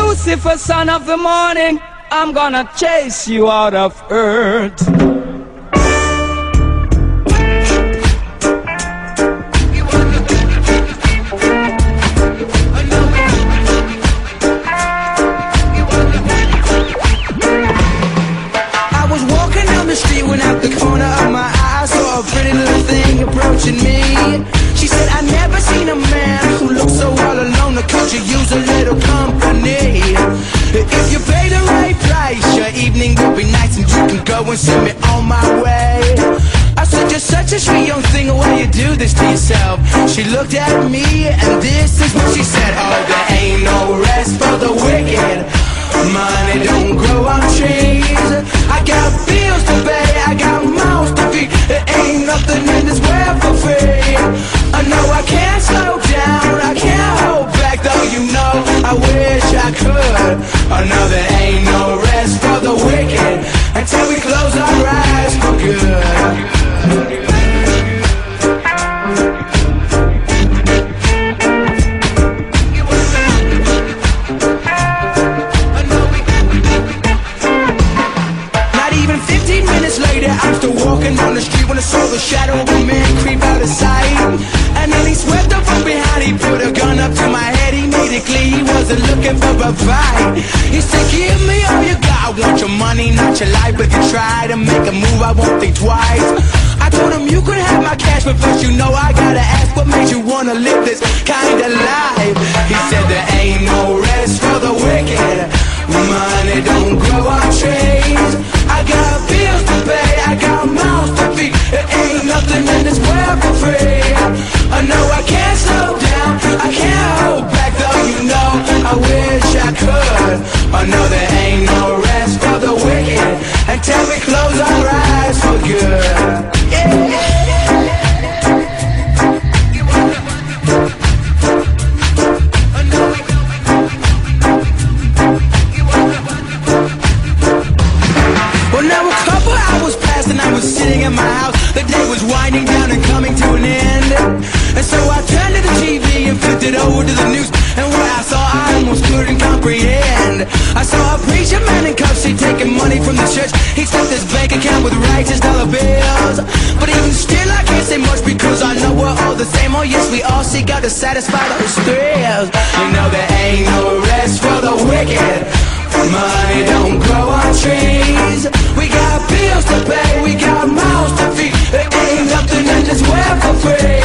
Lucifer, son of the morning, I'm gonna chase you out of earth. I was walking down the street when out the corner of my eye I saw a pretty little thing approaching me. She said, I never seen a man who looks so all alone. Could you use a little company? If you pay the right price, your evening will be nice and you can go and send me on my way. I said, you're such a sweet young thing, why you do this to yourself? She looked at me and this is what she said. Oh, there ain't no rest for the wicked. Money don't grow on trees. I got bills to pay, I got mouths to feed. There ain't nothing in this world for free. I know I can't slow down, I can't hold back, though you know I wish I could. I know there ain't no rest for the wicked until we close our eyes for good. I'm still walking down the street when I saw the shadow of a man creep out of sight. And then he swept up from behind, he put a gun up to my head. He made it clear he wasn't looking for a fight. He said, give me all you got, I want your money, not your life. If you try to make a move, I won't think twice. I told him you could have my cash, but first you know I gotta ask, what makes you wanna live this kind of life? He said there ain't no rest for the wicked. Money don't grow on trees. I got bills to pay, I got mouths to feed. There ain't nothing in this world for free. I know I can't slow down, I can't hold back, though you know I wish I could. I know there ain't no rest for the wicked until we close our eyes for good. Sitting in my house, the day was winding down and coming to an end. And so I turned to the TV and flipped it over to the news. And what I saw I almost couldn't comprehend. I saw a preacher man in cuffs, he taking money from the church. He stuffed his bank account with righteous dollar bills. But even still I can't say much because I know we're all the same. Oh yes, we all seek out to satisfy those thrills. You know there ain't no rest for the wicked. Money don't grow on trees. We got bills to pay, we got mouths to feed. There ain't nothing in this world for free.